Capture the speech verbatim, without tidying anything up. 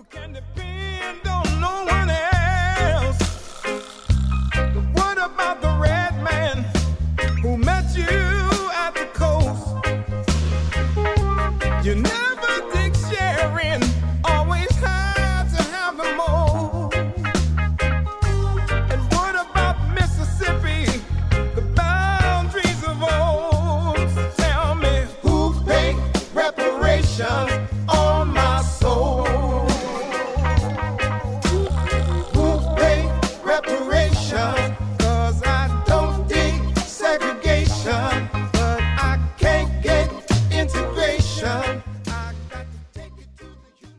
can depend on no one else. What about the red man who met you at the coast? You never